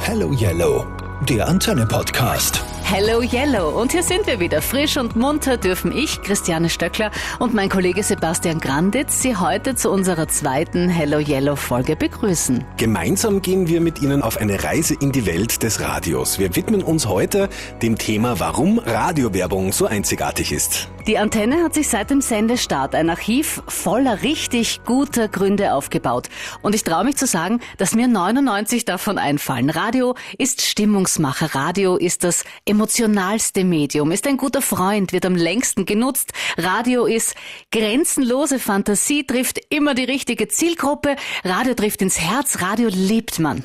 Hello Yellow, der Antenne-Podcast. Hello Yellow, und hier sind wir wieder. Frisch und munter dürfen ich, Christiane Stöckler, und mein Kollege Sebastian Granditz Sie heute zu unserer zweiten Hello Yellow Folge begrüßen. Gemeinsam gehen wir mit Ihnen auf eine Reise in die Welt des Radios. Wir widmen uns heute dem Thema, warum Radiowerbung so einzigartig ist. Die Antenne hat sich seit dem Sendestart ein Archiv voller richtig guter Gründe aufgebaut. Und ich traue mich zu sagen, dass mir 99 davon einfallen. Radio ist Stimmungsmacher, Radio ist das emotionalste Medium, ist ein guter Freund, wird am längsten genutzt. Radio ist grenzenlose Fantasie, trifft immer die richtige Zielgruppe. Radio trifft ins Herz, Radio liebt man.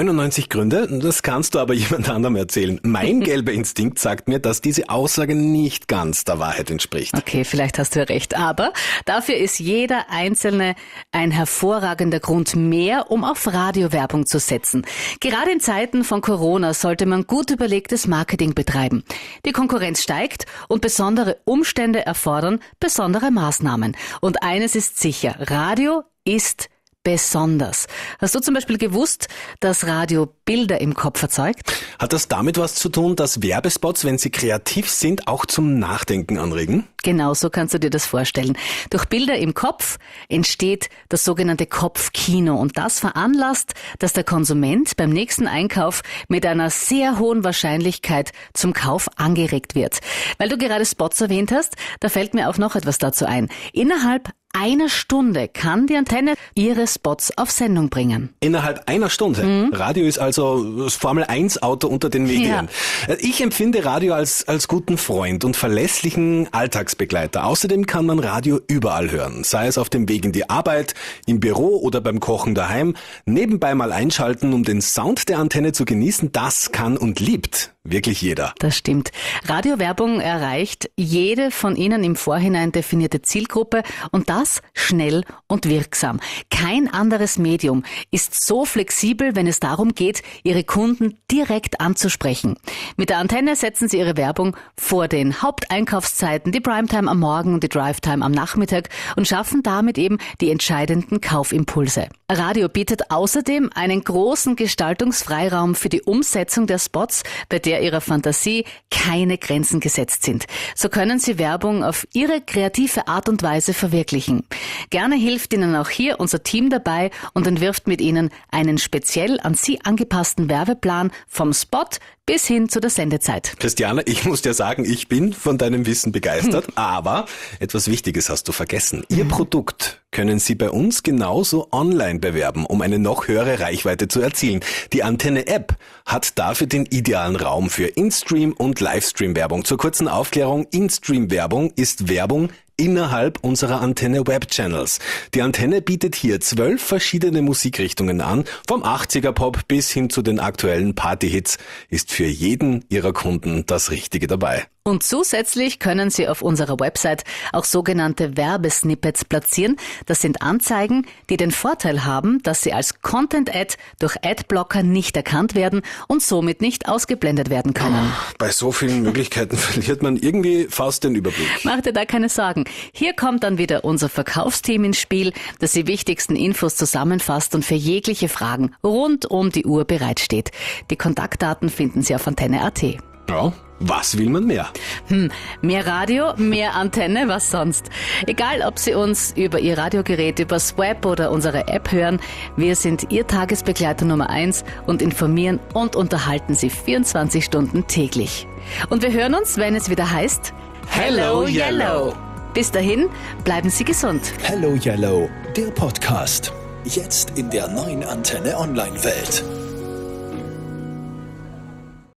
99 Gründe? Das kannst du aber jemand anderem erzählen. Mein gelber Instinkt sagt mir, dass diese Aussage nicht ganz der Wahrheit entspricht. Okay, vielleicht hast du ja recht, aber dafür ist jeder einzelne ein hervorragender Grund mehr, um auf Radiowerbung zu setzen. Gerade in Zeiten von Corona sollte man gut überlegtes Marketing betreiben. Die Konkurrenz steigt und besondere Umstände erfordern besondere Maßnahmen. Und eines ist sicher, Radio ist besonders. Hast du zum Beispiel gewusst, dass Radio Bilder im Kopf erzeugt? Hat das damit was zu tun, dass Werbespots, wenn sie kreativ sind, auch zum Nachdenken anregen? Genau, so kannst du dir das vorstellen. Durch Bilder im Kopf entsteht das sogenannte Kopfkino, und das veranlasst, dass der Konsument beim nächsten Einkauf mit einer sehr hohen Wahrscheinlichkeit zum Kauf angeregt wird. Weil du gerade Spots erwähnt hast, da fällt mir auch noch etwas dazu ein. Innerhalb einer Stunde kann die Antenne ihre Spots auf Sendung bringen. Innerhalb einer Stunde? Radio ist also das Formel-1-Auto unter den Medien. Ja. Ich empfinde Radio als guten Freund und verlässlichen Alltagsbegleiter. Außerdem kann man Radio überall hören, sei es auf dem Weg in die Arbeit, im Büro oder beim Kochen daheim. Nebenbei mal einschalten, um den Sound der Antenne zu genießen, das kann und liebt wirklich jeder. Das stimmt. Radiowerbung erreicht jede von Ihnen im Vorhinein definierte Zielgruppe, und das schnell und wirksam. Kein anderes Medium ist so flexibel, wenn es darum geht, Ihre Kunden direkt anzusprechen. Mit der Antenne setzen Sie Ihre Werbung vor den Haupteinkaufszeiten, die Primetime am Morgen und die Drivetime am Nachmittag, und schaffen damit eben die entscheidenden Kaufimpulse. Radio bietet außerdem einen großen Gestaltungsfreiraum für die Umsetzung der Spots, bei der Ihrer Fantasie keine Grenzen gesetzt sind. So können Sie Werbung auf Ihre kreative Art und Weise verwirklichen. Gerne hilft Ihnen auch hier unser Team dabei und entwirft mit Ihnen einen speziell an Sie angepassten Werbeplan vom Spot bis hin zu der Sendezeit. Christiane, ich muss dir sagen, ich bin von deinem Wissen begeistert, aber etwas Wichtiges hast du vergessen. Ihr Produkt können Sie bei uns genauso online bewerben, um eine noch höhere Reichweite zu erzielen. Die Antenne-App hat dafür den idealen Raum für In-Stream- und Livestream-Werbung. Zur kurzen Aufklärung, In-Stream-Werbung ist Werbung innerhalb unserer Antenne-Web-Channels. Die Antenne bietet hier 12 verschiedene Musikrichtungen an, vom 80er-Pop bis hin zu den aktuellen Party-Hits, ist für jeden Ihrer Kunden das Richtige dabei. Und zusätzlich können Sie auf unserer Website auch sogenannte Werbesnippets platzieren. Das sind Anzeigen, die den Vorteil haben, dass sie als Content-Ad durch Adblocker nicht erkannt werden und somit nicht ausgeblendet werden können. Bei so vielen Möglichkeiten verliert man irgendwie fast den Überblick. Mach dir da keine Sorgen. Hier kommt dann wieder unser Verkaufsteam ins Spiel, das die wichtigsten Infos zusammenfasst und für jegliche Fragen rund um die Uhr bereitsteht. Die Kontaktdaten finden Sie auf antenne.at. Ja, was will man mehr? Mehr Radio, mehr Antenne, was sonst? Egal, ob Sie uns über Ihr Radiogerät, übers Web oder unsere App hören, wir sind Ihr Tagesbegleiter Nummer 1 und informieren und unterhalten Sie 24 Stunden täglich. Und wir hören uns, wenn es wieder heißt Hello Yellow. Bis dahin, bleiben Sie gesund. Hello Yellow, der Podcast. Jetzt in der neuen Antenne Online-Welt.